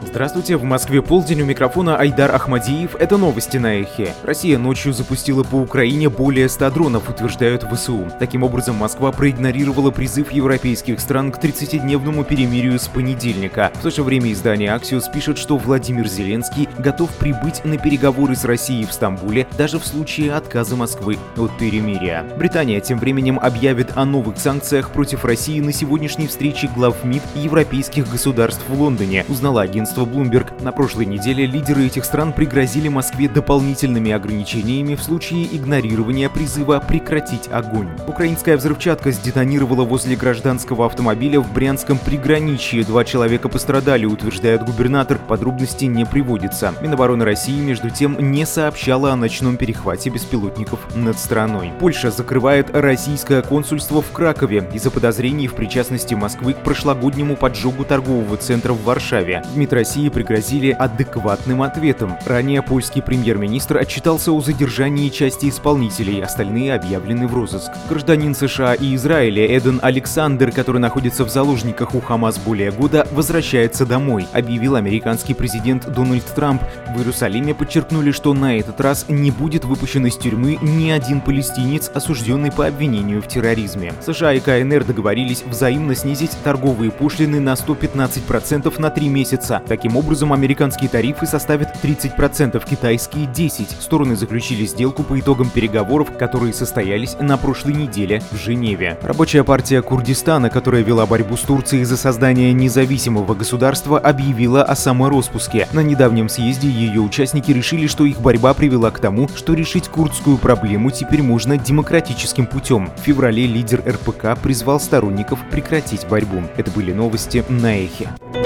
Здравствуйте, в Москве полдень, у микрофона Айдар Ахмадиев. Это новости на Эхе. Россия ночью запустила по Украине более 100 дронов, утверждают ВСУ. Таким образом, Москва проигнорировала призыв европейских стран к 30-дневному перемирию с понедельника. В то же время издание Axios пишет, что Владимир Зеленский готов прибыть на переговоры с Россией в Стамбуле даже в случае отказа Москвы от перемирия. Британия тем временем объявит о новых санкциях против России на сегодняшней встрече глав МИД европейских государств в Лондоне, узнала агентство Bloomberg. На прошлой неделе лидеры этих стран пригрозили Москве дополнительными ограничениями в случае игнорирования призыва прекратить огонь. Украинская взрывчатка сдетонировала возле гражданского автомобиля в Брянском приграничье. 2 человека пострадали, утверждает губернатор. Подробностей не приводится. Минобороны России, между тем, не сообщала о ночном перехвате беспилотников над страной. Польша закрывает российское консульство в Кракове из-за подозрений в причастности Москвы к прошлогоднему поджогу торгового центра в Варшаве. МИД России пригрозили адекватным ответом. Ранее польский премьер-министр отчитался о задержании части исполнителей, остальные объявлены в розыск. Гражданин США и Израиля Эден Александр, который находится в заложниках у Хамас более года, возвращается домой, объявил американский президент Дональд Трамп. В Иерусалиме подчеркнули, что на этот раз не будет выпущен из тюрьмы ни один палестинец, осужденный по обвинению в терроризме. США и КНР договорились взаимно снизить торговые пошлины на 115% на 3 месяца. Таким образом, американские тарифы составят 30%, китайские — 10%. Стороны заключили сделку по итогам переговоров, которые состоялись на прошлой неделе в Женеве. Рабочая партия Курдистана, которая вела борьбу с Турцией за создание независимого государства, объявила о самороспуске. На недавнем съезде ее участники решили, что их борьба привела к тому, что решить курдскую проблему теперь можно демократическим путем. В феврале лидер РПК призвал сторонников прекратить борьбу. Это были новости на Эхе.